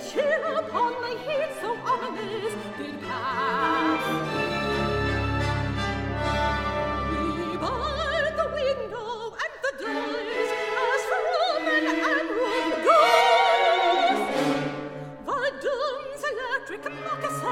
chill upon the heat so ominous did pass. We barred the window and the doors as from an emerald goes. The doom's electric moccasin